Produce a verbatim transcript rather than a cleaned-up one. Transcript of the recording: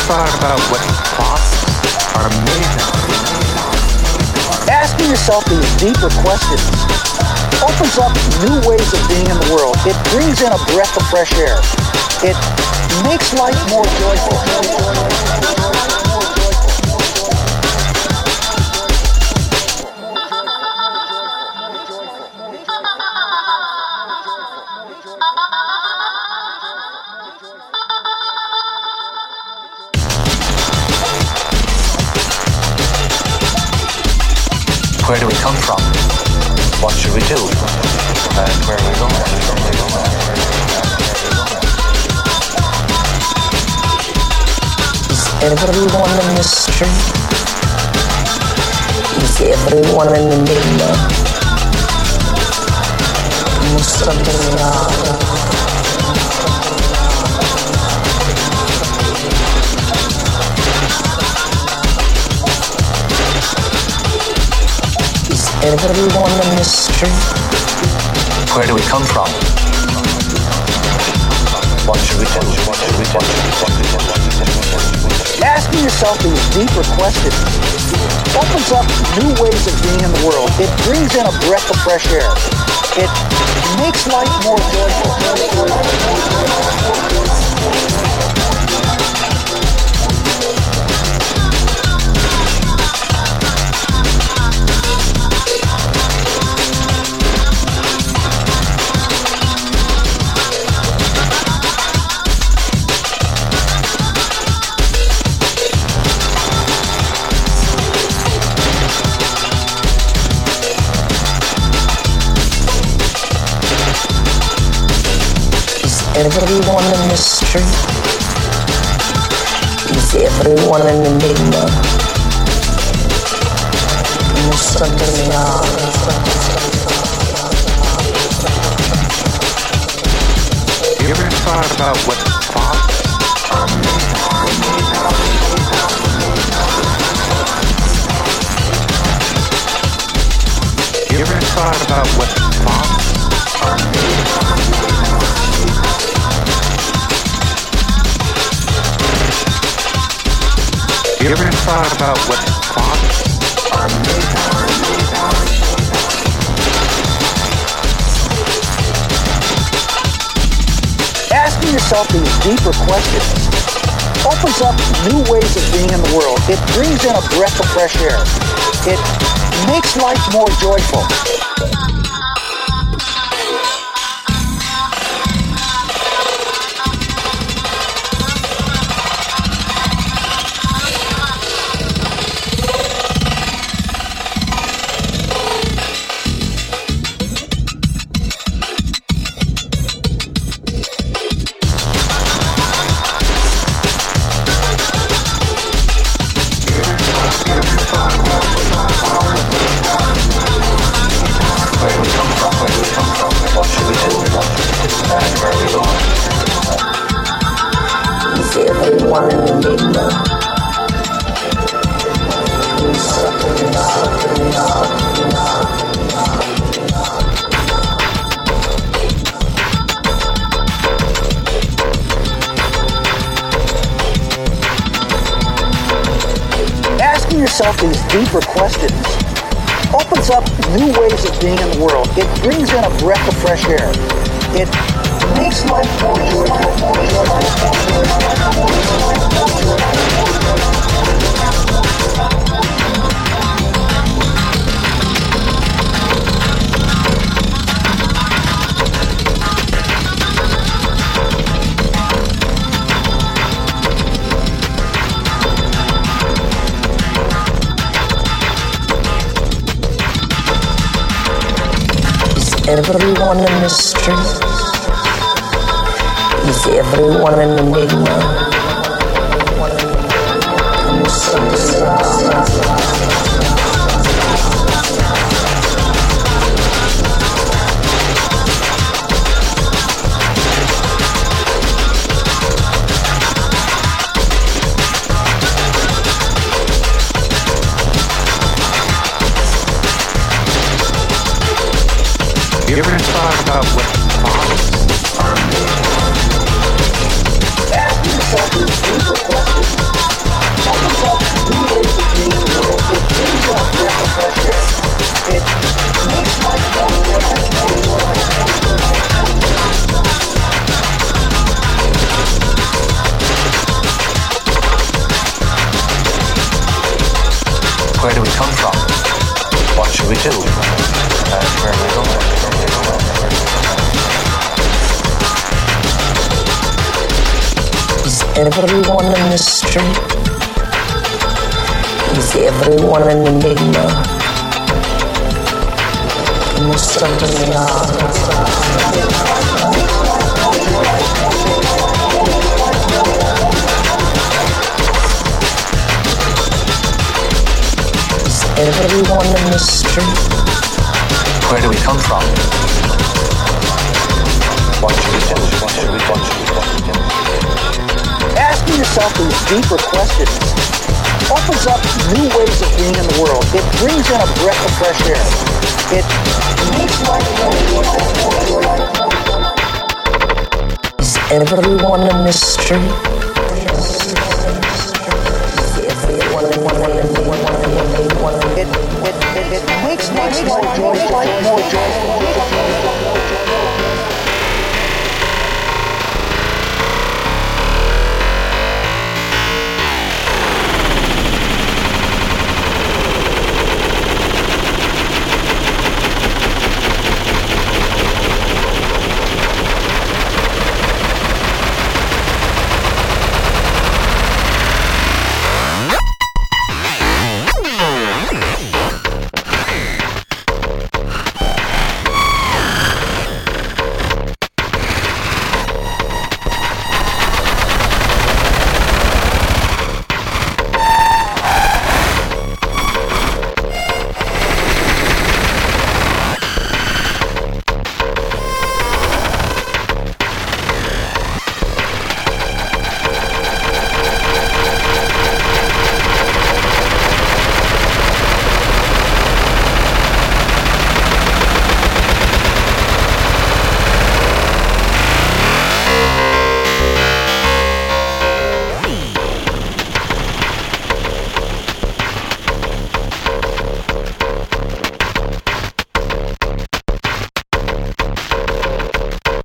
thought about what thoughts are made of? Asking yourself these deeper questions opens up new ways of being in the world. It brings in a breath of fresh air. It makes life more joyful. Where do we come from? What should we do? And where are we going? Is everyone in the street? Is everyone in the middle? Mustaqballah. Everyone in the street. Where do we come from? What should we do? What should we do? What should we do? Asking yourself these deeper questions opens up new ways of being in the world. It brings in a breath of fresh air. It makes life more joyful. Everyone in the street. Is everyone in the middle? Mustaqballah. You ever thought about what thoughts are made of? You ever thought about what thoughts are made of? You ever thought about what thoughts are made of? Asking yourself these deeper questions opens up new ways of being in the world. It brings in a breath of fresh air. It makes life more joyful. Asking yourself these deeper questions opens up new ways of being in the world. It brings in a breath of fresh air. It makes life more joyful. Everyone in the street. Is everyone in the middle? You ever thought about what thoughts are made of? Ask yourself these deeper questions It makes life more Where do we come from? What should we do? And where are we going? Is everyone in the street? Is everyone an enigma? Mystery Is everyone in the street? Where do we come from? What should we do? What should we do? What should we do? Asking yourself these deeper questions opens up new ways of being in the world. It brings in a breath of fresh air. It makes life more joyful. Is everyone in the street? Is everyone in the It, it, it, it makes life more joyful. More joyful.